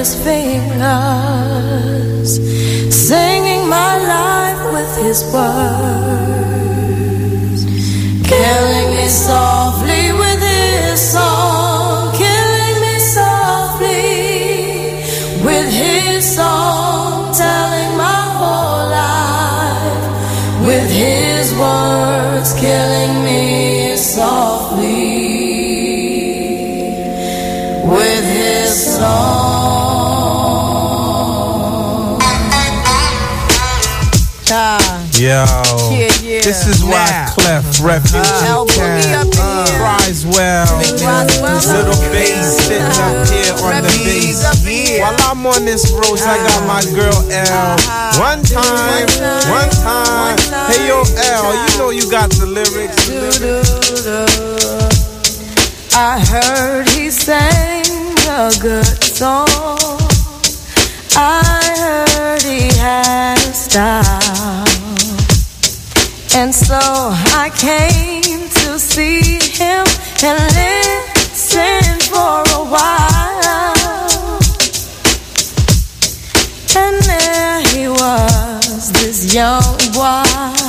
his fingers, singing my life with his words, killing me softly with his song, killing me softly with his song, telling my whole life with his words, killing me softly with his song. Yo, this is why Clef Refugee Camp cries well. Little bass sitting up here on the bass. While I'm on this road, I got my girl L. One time. Hey yo L, you know you got the lyrics. I heard he sang a good song. I heard he had a style. And so I came to see him and listen for a while. And there he was, this young boy,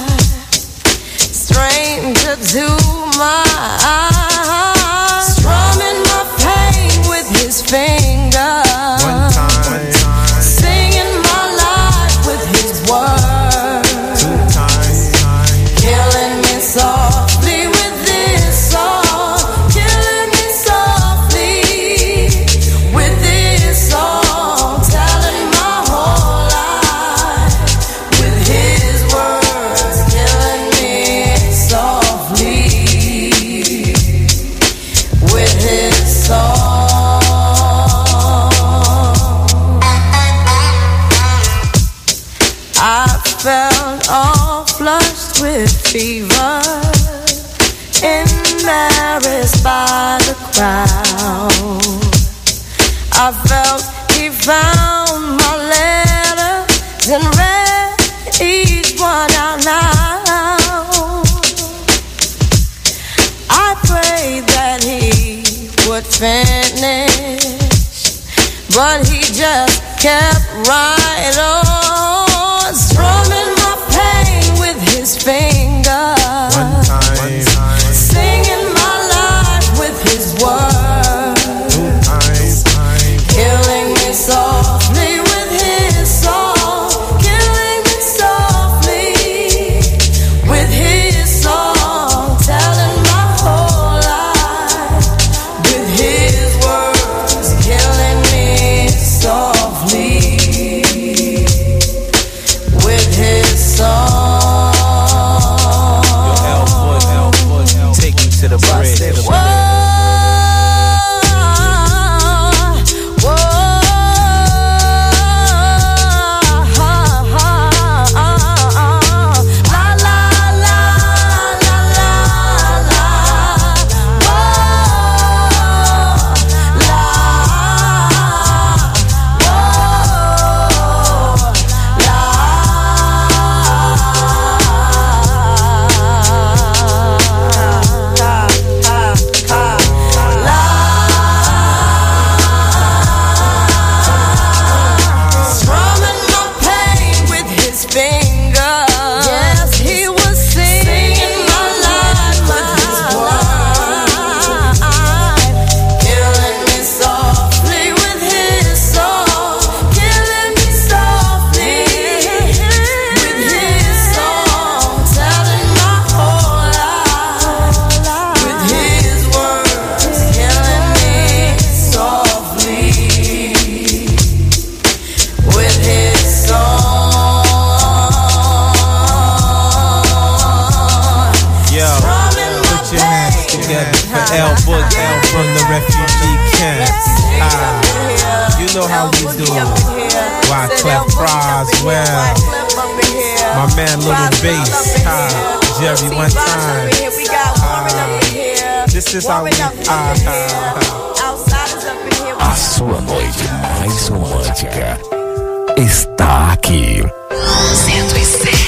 stranger to my eyes, strumming my pain with his fingers. One time. Singing my life with his words. Two times. Killing me softly with this song. Killing me softly with this song. Telling my whole life with his words. Killing me softly with his song. I felt all flushed with fever, embarrassed by the crowd. I felt he found my letters and read each one out loud. I prayed that he would finish, but he just kept right on, strumming my pain with his fingers. One time. Singing my life with his words. Two times. Killing me softly with his song. Killing me softly with his song. Telling my whole life with his words. Killing me softly with his song. Take me to the bridge. L from the refugee camp. You know how we do. Why Clef cries well. My man Little Bass. Jerry one time. This is how we A sua noite mais romântica está aqui. 106.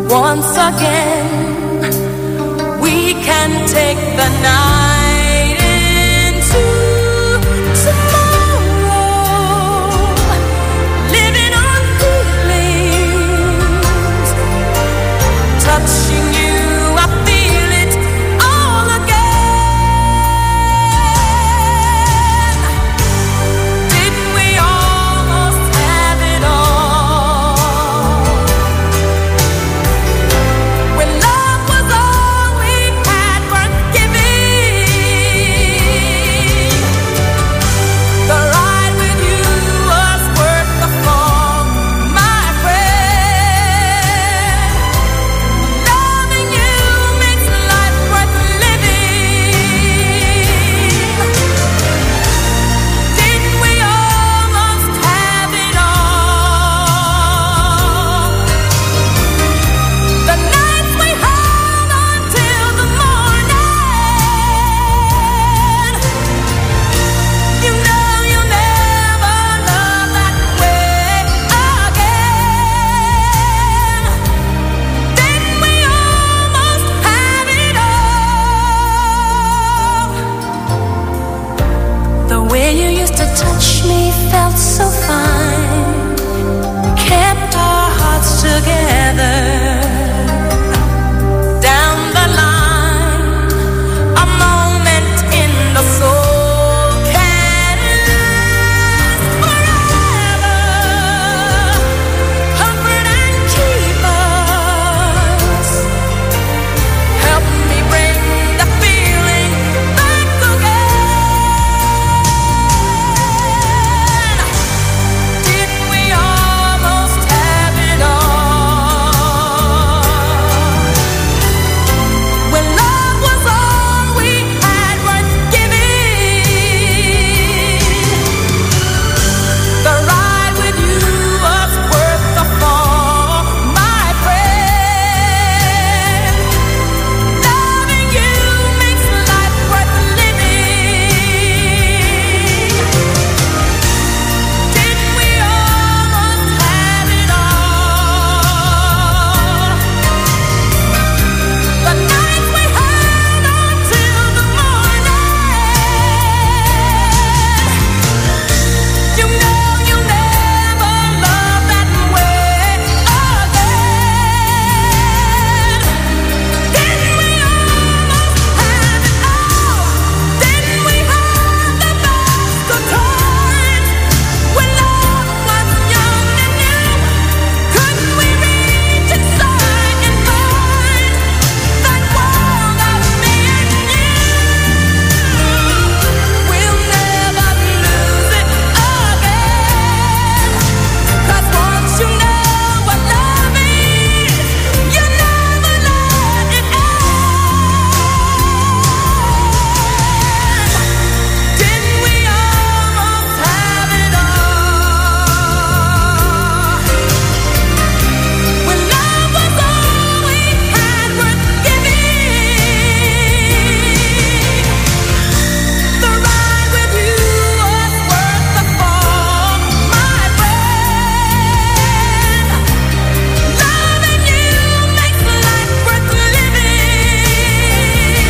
once again. We can take the night into tomorrow, living on feelings, touching you, I feel it all again. Didn't we almost have it all? When love was all we had worth giving, the ride with you was worth the fall, my friend. Loving you makes life worth living. Didn't we almost have it all? The nights we held until the morning. You know you'll never love that way again. Didn't we almost have it all? The way you used to touch me felt so fine, kept our hearts together. Down the line, a moment in the soul can last forever. Comfort and keep us. Help me bring the feeling back again. Didn't we almost have it all? When love was all we had worth giving, the ride with you was worth the fall, my friend. Loving you makes life worth living. Didn't we almost have it all? The nights we held until the morning. You know you'll never love that way again. Didn't we almost have it all? Didn't we have the best of times when love was young and new? Couldn't we reach inside and find that world of me and you? We'll never lose it again. 'Cause once you know what love is, you never let it end. Didn't we almost have it all? When love was all we had worth giving, the ride with you was worth the fall, my friend. Loving you makes life worth living.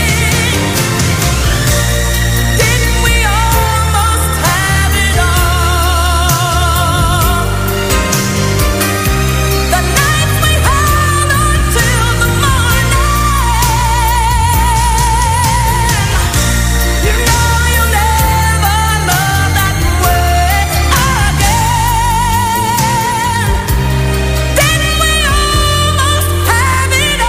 Didn't we almost have it all? The nights we held until the morning. You know you'll never love that way again. Didn't we almost have it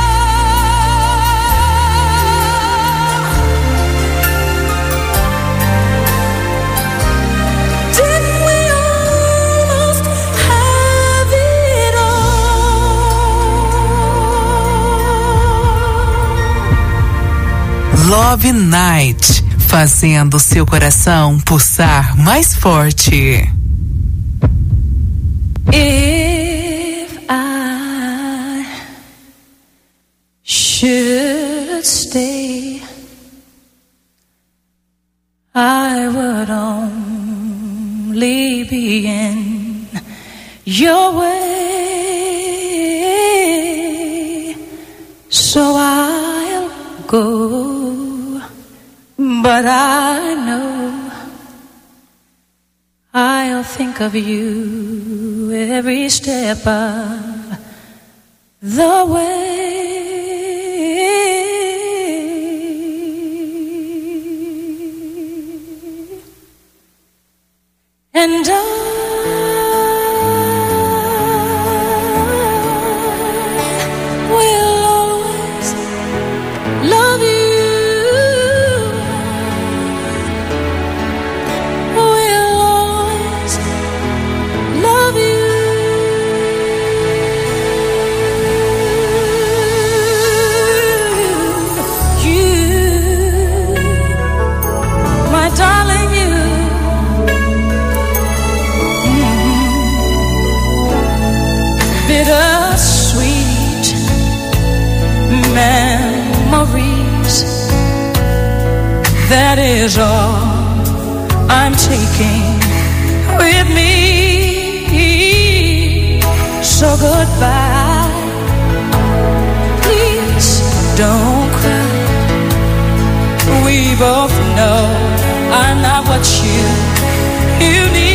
all? Didn't we almost have it all? Love Night, fazendo seu coração pulsar mais forte. If I should stay, I would only be in your way. So I'll go, but I know I'll think of you every step of the way. And I will always love you. Will always love you. You, my darling, you. Bittersweet memories, that is all I'm taking with me. So goodbye, please don't cry. We both know I'm not what you need.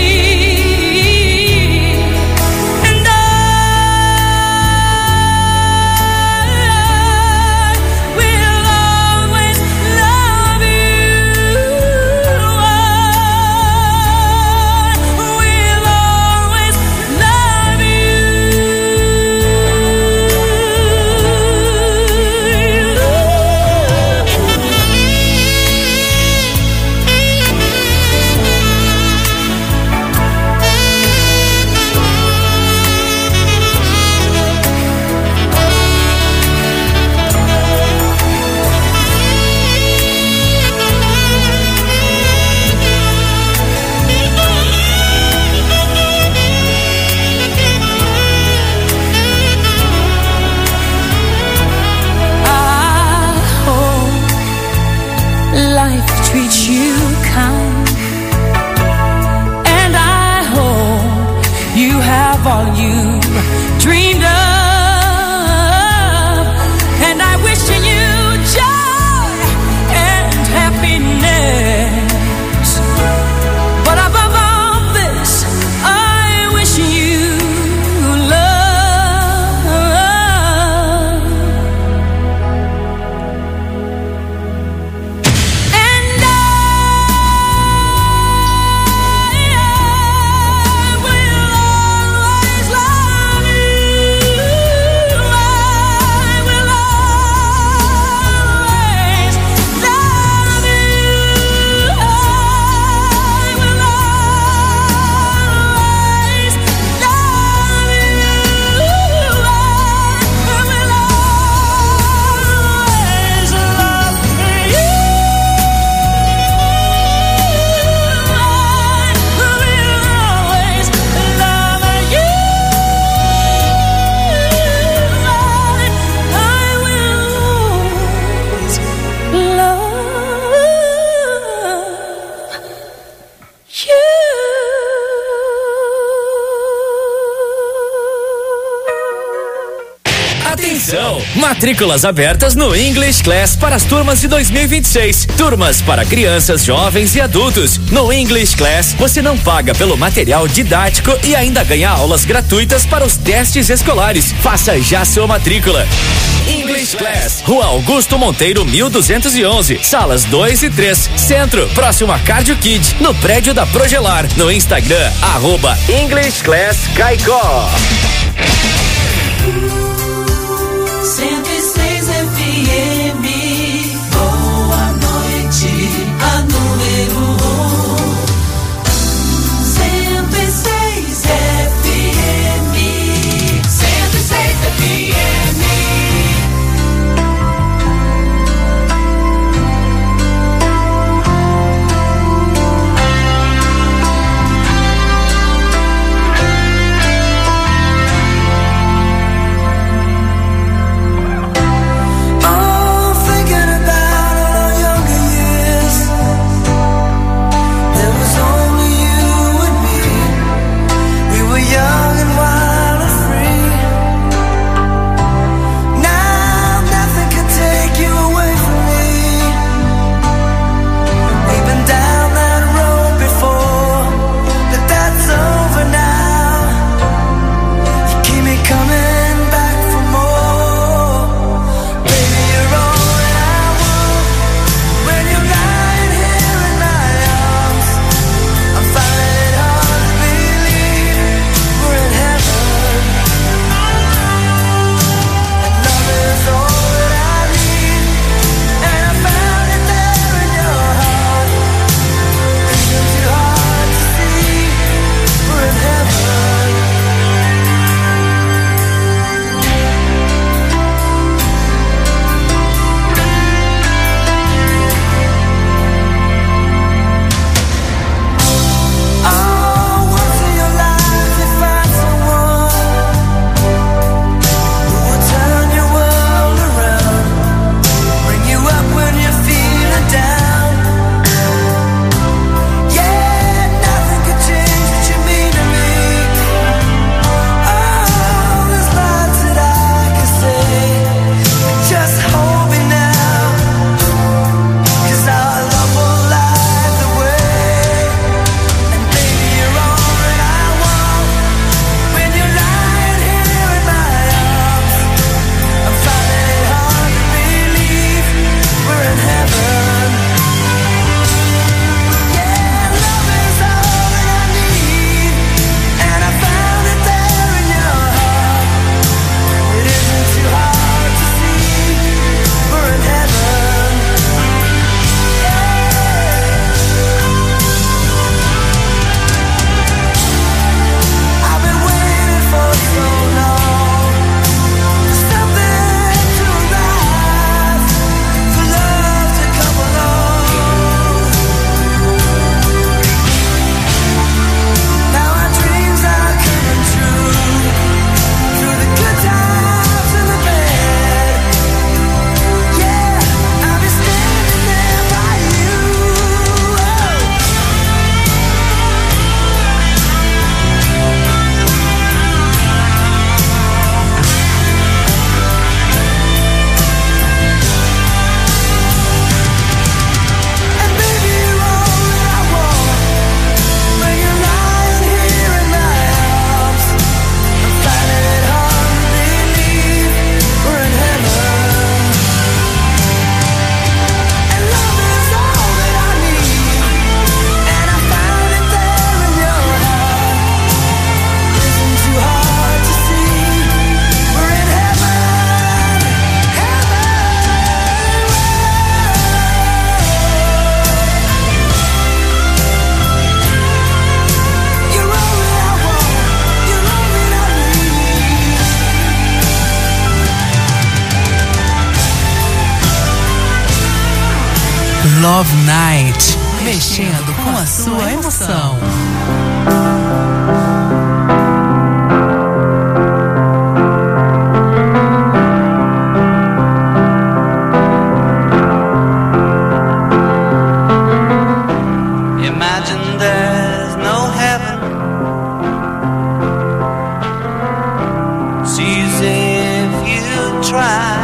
Treat you kind, and I hope you have all you dreamed of, and I wish you joy and happiness, but above all this I wish you love. Matrículas abertas no English Class para as turmas de 2026. Turmas para crianças, jovens e adultos. No English Class, você não paga pelo material didático e ainda ganha aulas gratuitas para os testes escolares. Faça já sua matrícula. English Class, Rua Augusto Monteiro, 1211, salas 2 e 3, Centro, próximo a Cardio Kid, no prédio da Progelar. No Instagram, @English Class Caicó. 106 FM, boa noite, a número 106 FM, 106 FM. Love Night, mexendo com a sua emoção. Imagine there's no heaven. Sees if you try.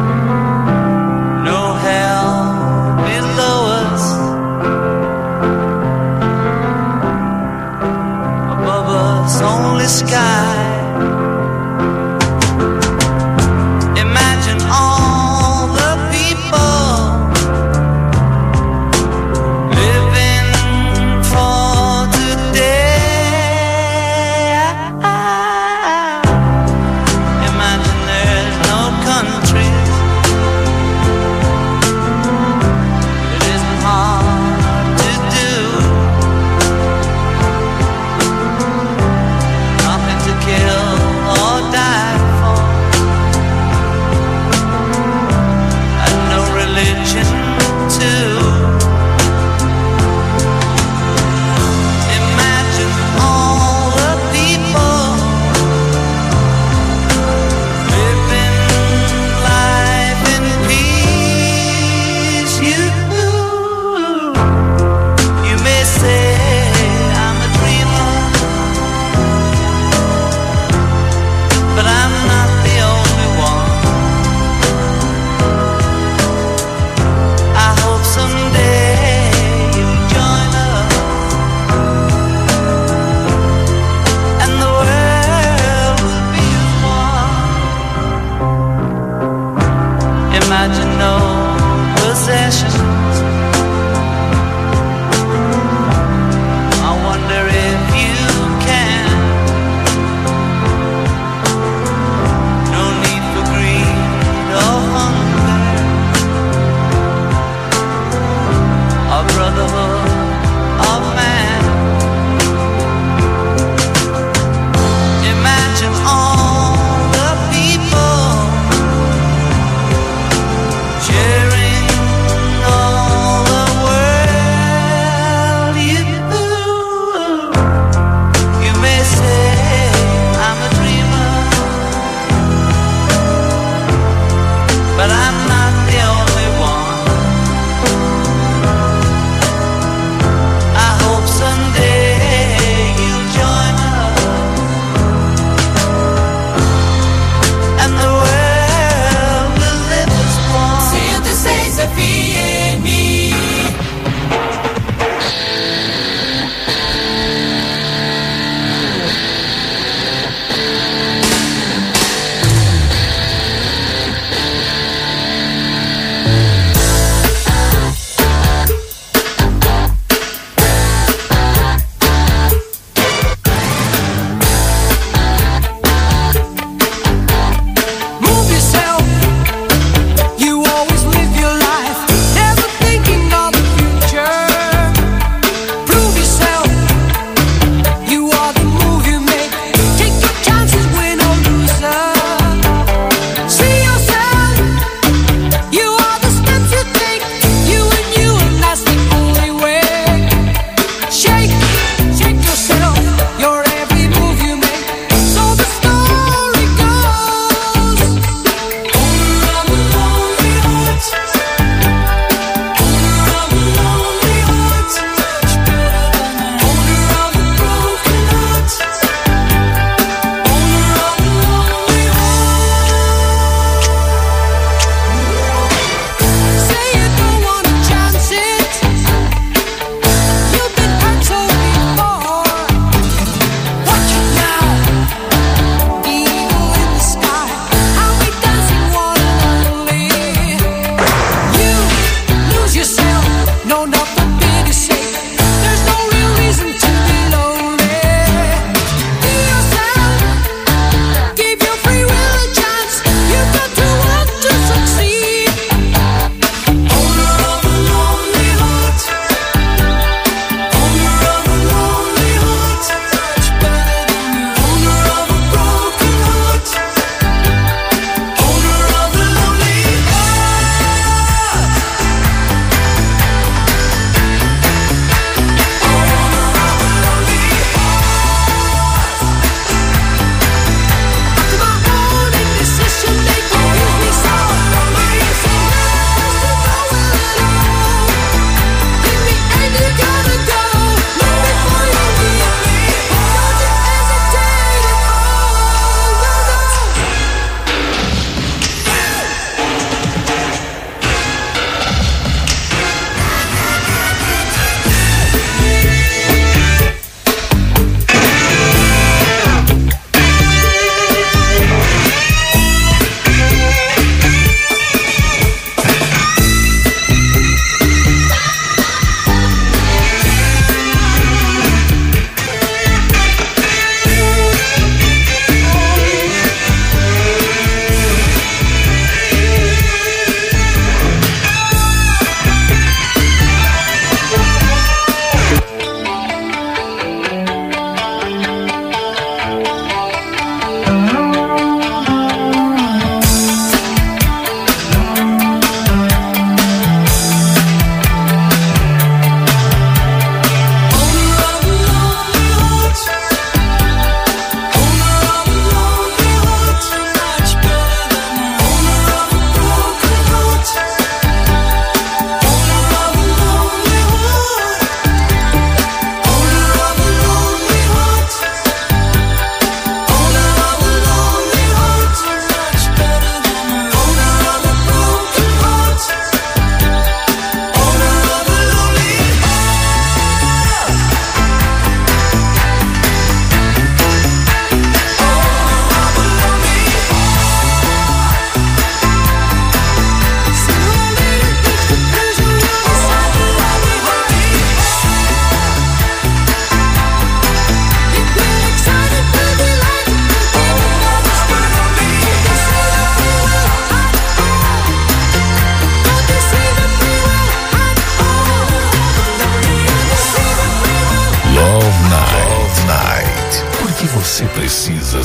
No hell below us.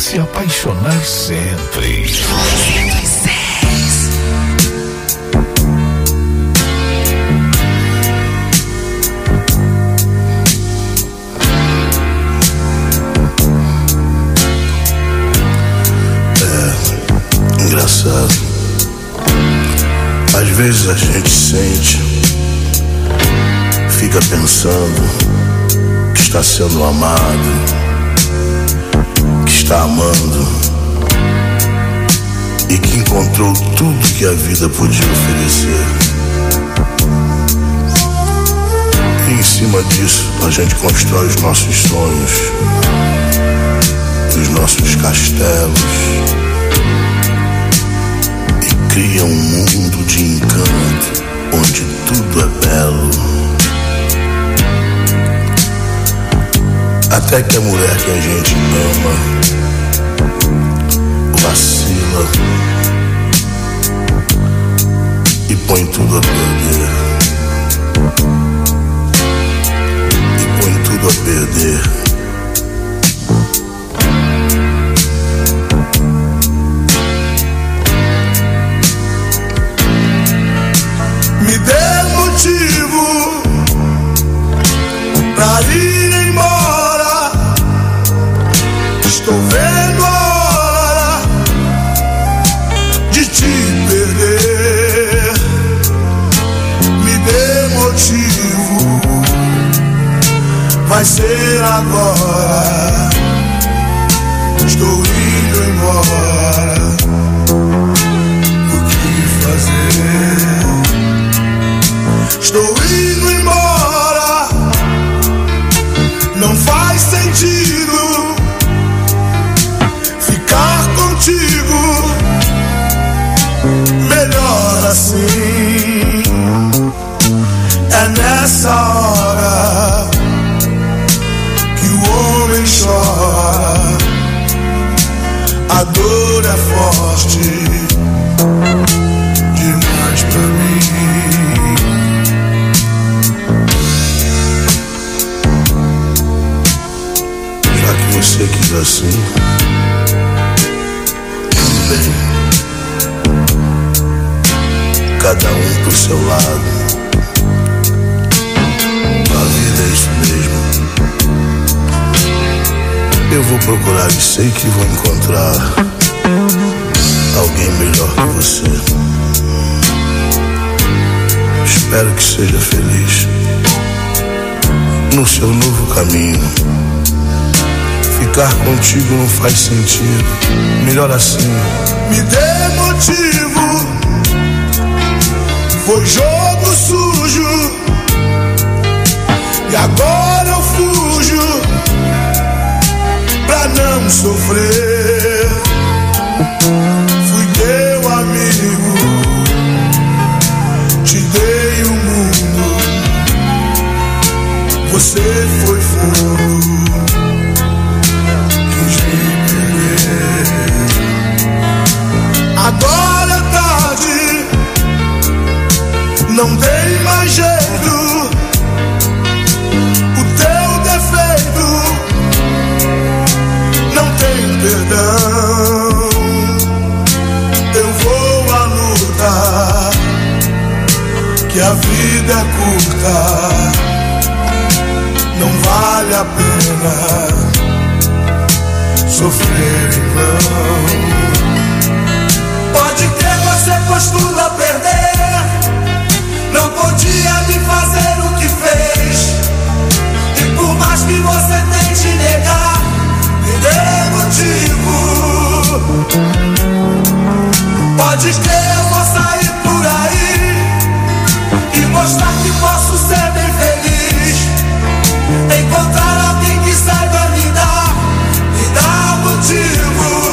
se apaixonar sempre. 106. Engraçado. Às vezes a gente sente, fica pensando que está sendo amado, que está amando e que encontrou tudo que a vida podia oferecer. E em cima disso a gente constrói os nossos sonhos, os nossos castelos, cria um mundo de encanto onde tudo é belo. Até que a mulher que a gente ama vacila e põe tudo a perder. E põe tudo a perder. Me dê motivo pra ir embora. Estou vendo a hora de te perder. Me dê motivo, vai ser agora. Estou indo embora. O que fazer? Estou indo embora. Não faz sentido ficar contigo. Melhor assim. É nessa hora que o homem chora. A dor é forte demais pra mim. Você quis assim, tudo bem. Cada um pro seu lado. A vida é isso mesmo. Eu vou procurar e sei que vou encontrar alguém melhor que você. Espero que seja feliz no seu novo caminho. Ficar contigo não faz sentido. Melhor assim. Me dê motivo. Foi jogo sujo e agora eu fujo pra não sofrer. Fui teu amigo, te dei o mundo. Você foi fogo. Agora é tarde, não tem mais jeito. O teu defeito não tem perdão. Eu vou à luta, que a vida é curta. Não vale a pena sofrer em vão. Pode crer, você pôs tudo a perder. Não podia me fazer o que fez. E por mais que você tente negar, me dê motivo. Pode crer, eu vou sair por aí e mostrar que posso ser bem feliz. Encontrar alguém que saiba me dar motivo.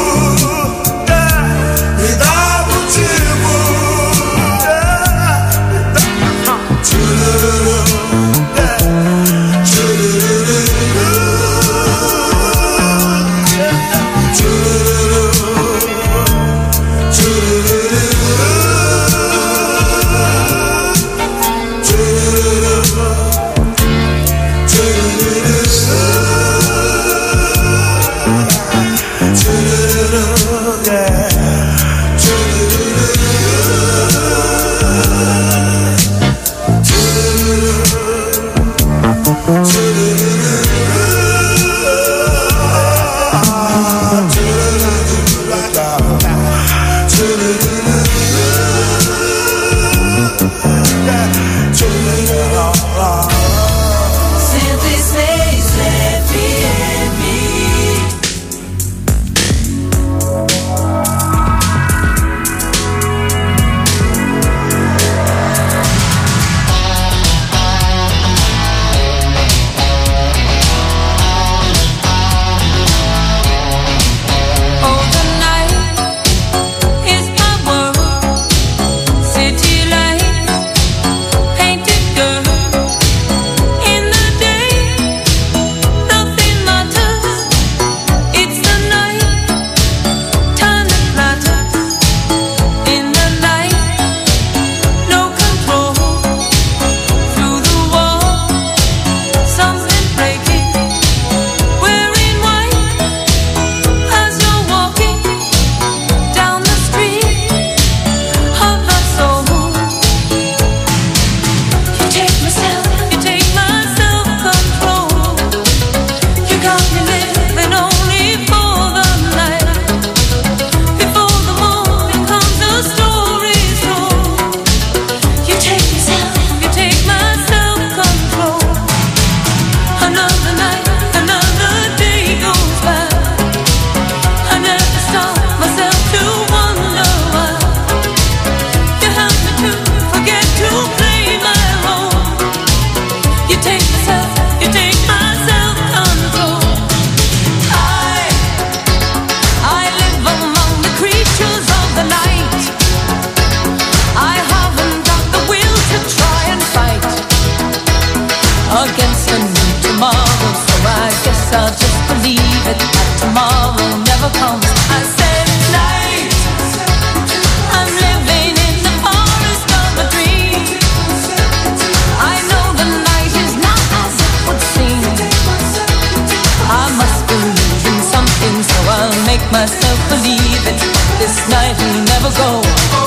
never go.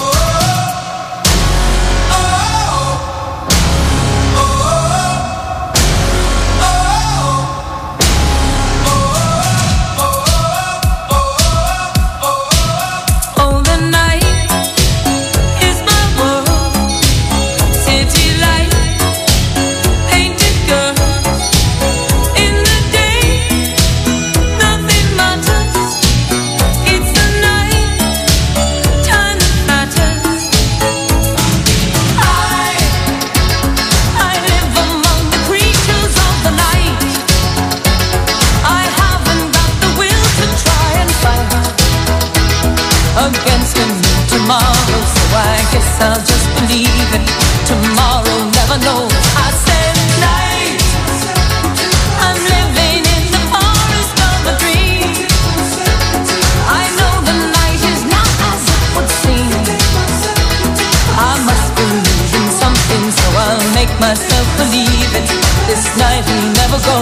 I'll just believe it. Tomorrow never knows. I said night. I'm living in the forest of a dream. I know the night is not as it would seem. I must believe in something, so I'll make myself believe it. This night will never go.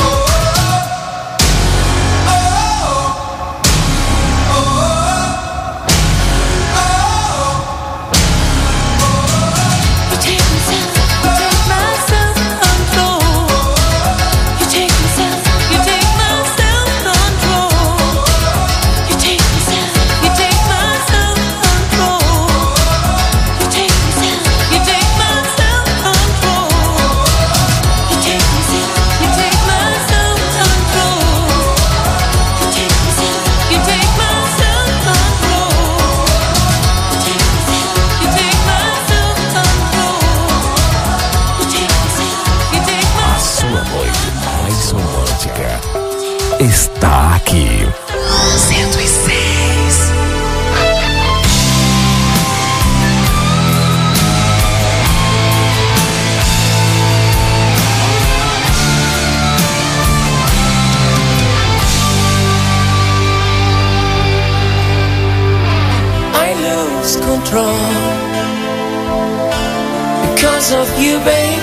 Está aqui. 106. I lose control because of you, babe.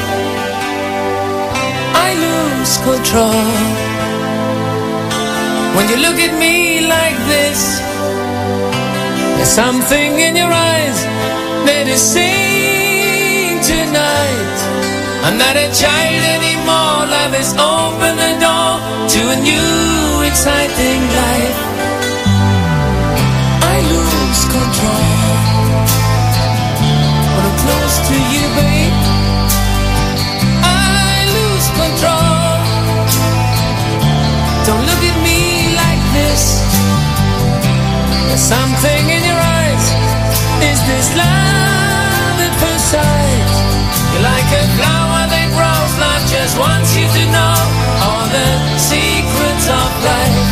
I lose control when you look at me like this. There's something in your eyes that is saying tonight, I'm not a child anymore. Love has opened the door to a new exciting life. I lose control when I'm close to you, babe. I lose control. Don't look at me like this. There's something in your eyes. Is this love at first sight? You're like a flower that grows. Love just wants you to know all the secrets of life.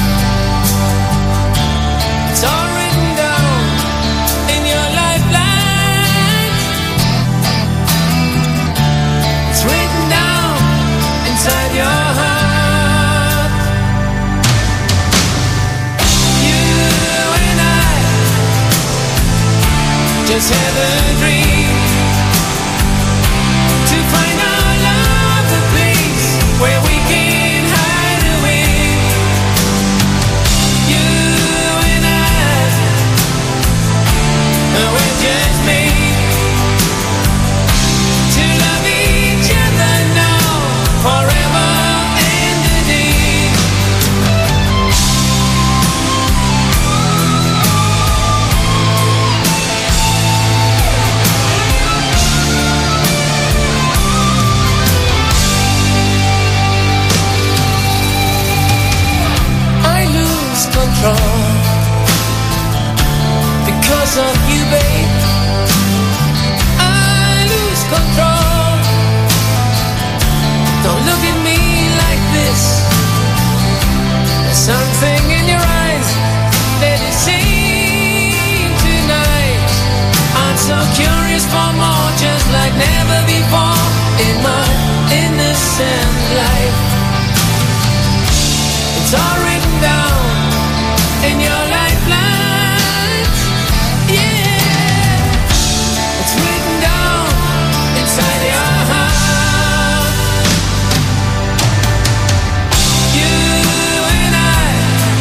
It's all written down in your lifeline. It's written down inside your heart. You and I just have a dream to find our love a place where we can hide away. You and I, we're just made to love each other now, forever and a day. I lose control because of you, babe. I lose control. Don't look at me like this. There's something in your eyes that is saying tonight, I'm so curious for more, just like never before in my innocent life. It's all written down in your lifeline. Yeah, it's written down inside your heart. You and I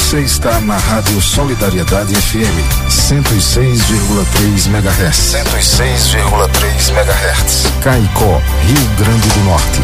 Você está na Rádio Solidariedade FM 106,3 MHz. 106,3 MHz. Caicó, Rio Grande do Norte.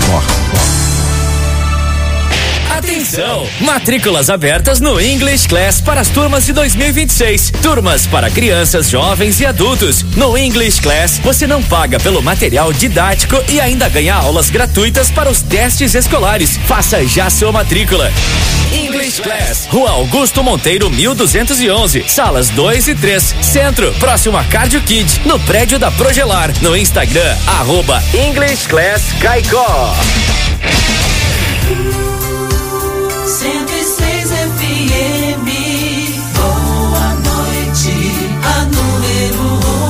Atenção! Matrículas abertas no English Class para as turmas de 2026. Turmas para crianças, jovens e adultos. No English Class, você não paga pelo material didático e ainda ganha aulas gratuitas para os testes escolares. Faça já sua matrícula. English Class, Rua Augusto Monteiro, 1211, salas 2 e 3, Centro, próximo a Cardio Kid, no prédio da Progelar. No Instagram, @English Class Caicó. 106 FM, boa noite, a número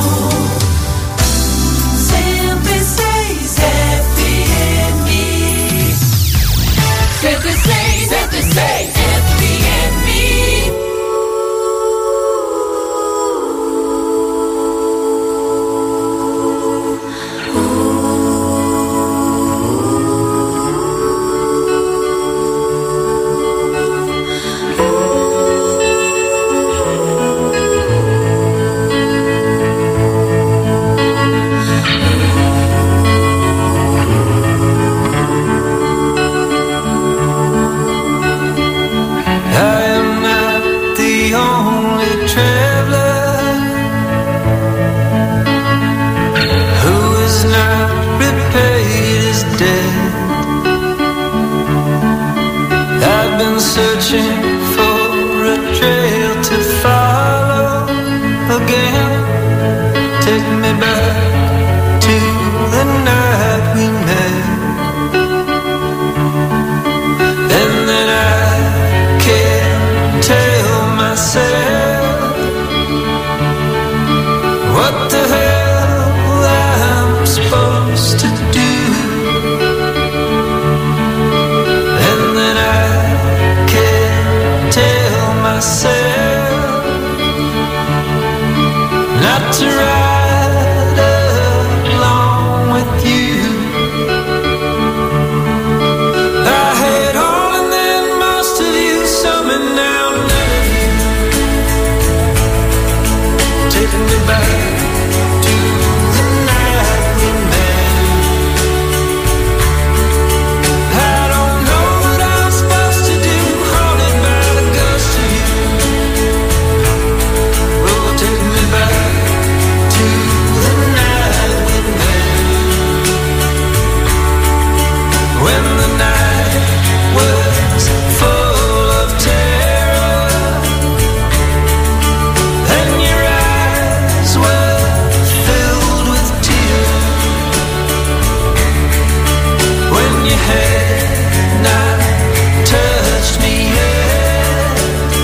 106 FM, 106 FM. Searching for a trail to follow again. Take me back to the night we met, and then I can't tell myself what the hell I'm supposed to do. Myself not to ride along with you. I had all and then most of you, some and now none of you. Taking me back to the night we met. I don't know what I'm supposed to do, haunted by the ghost of you. When the night was full of terror and your eyes were filled with tears, when you had not touched me yet,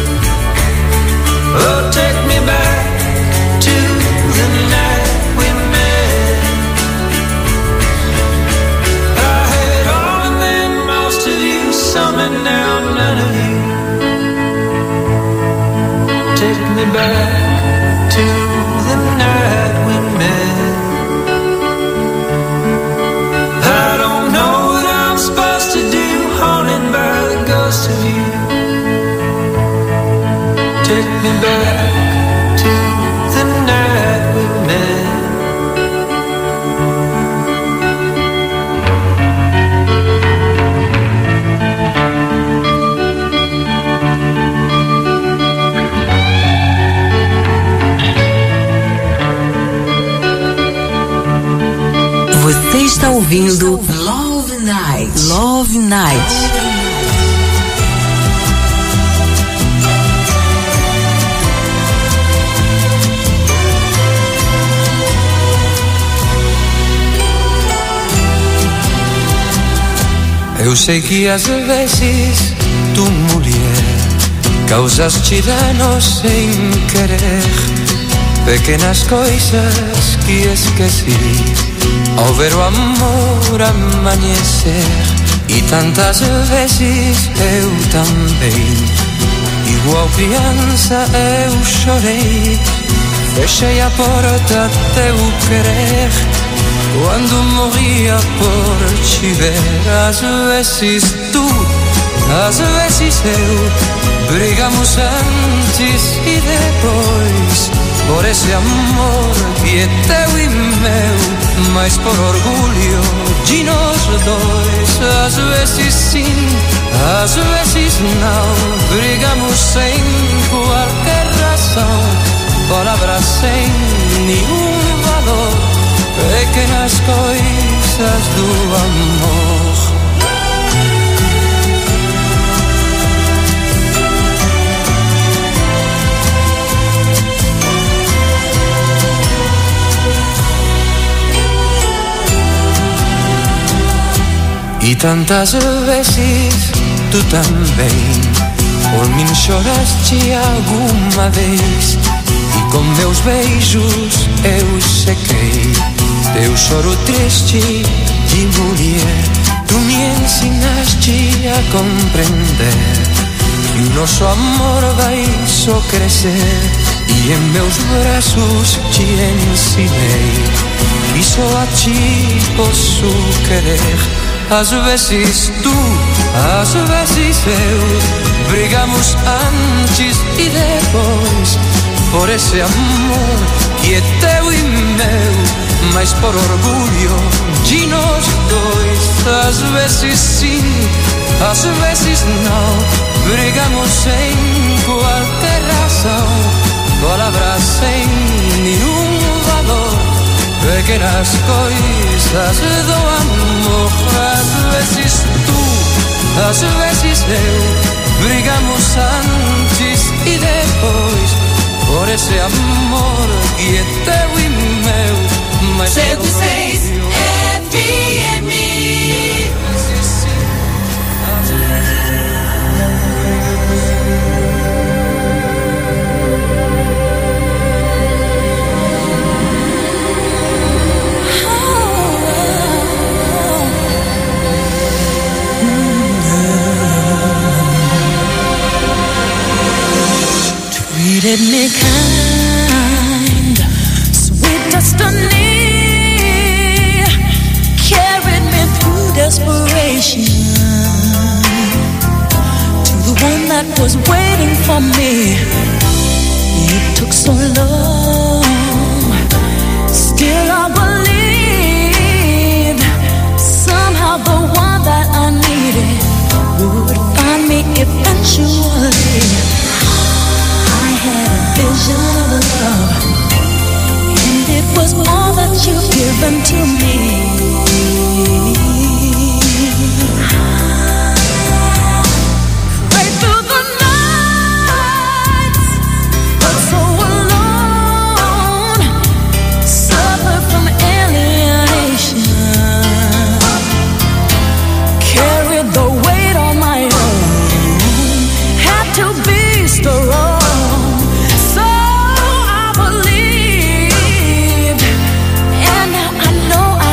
oh, take me back to the night we met. I had all and then most of you, some and now none of you. Take me back to the night we met. I don't know what I'm supposed to do, haunted by the ghost of you. Take me back to the night we met. Você está ouvindo Love Night. Love Night. Eu sei que às vezes tu, mulher, causaste danos sem querer, pequenas coisas que esqueci ao ver o amor amanhecer. E tantas vezes eu também, igual criança eu chorei, fechei a porta teu querer, quando morria por te ver. Às vezes tu Às vezes eu brigamos antes e depois por esse amor que é teu e meu, mas por orgulho de nós dois. Às vezes sim, às vezes não, brigamos sem qualquer razão, palavras sem nenhum valor, pequenas coisas do amor. E tantas vezes tu também por mim choraste alguma vez, e com meus beijos eu sequei teu choro triste de mulher. Tu me ensinaste a compreender que o nosso amor vai só crescer, e em meus braços te ensinei que só a ti posso querer. Às vezes tu, às vezes eu, brigamos antes e depois por esse amor que é teu e meu, mas por orgulho de nós dois. Às vezes sim, às vezes não, brigamos sem qualquer razão, palavras sem nenhum valor, pequenas coisas do amor. Às vezes tu, às vezes eu, brigamos antes e depois por esse amor que é teu e meu, mas 106 FM. Treated me kind, sweet destiny, carried me through desperation to the one that was waiting for me. It took so long, still I believed somehow the one that I needed would find me eventually. Had a vision of love, and it was all that you've given to me. Right through the nights, but so alone, suffered from alienation, carried the weight on my own, had to be strong. I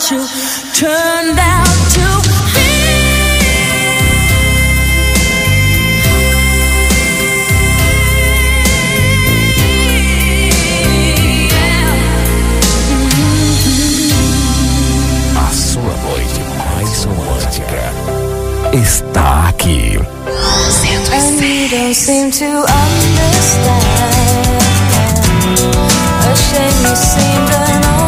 you turned out to be. A sua noite mais romântica está aqui. And you don't seem to understand. A shame you seem to know.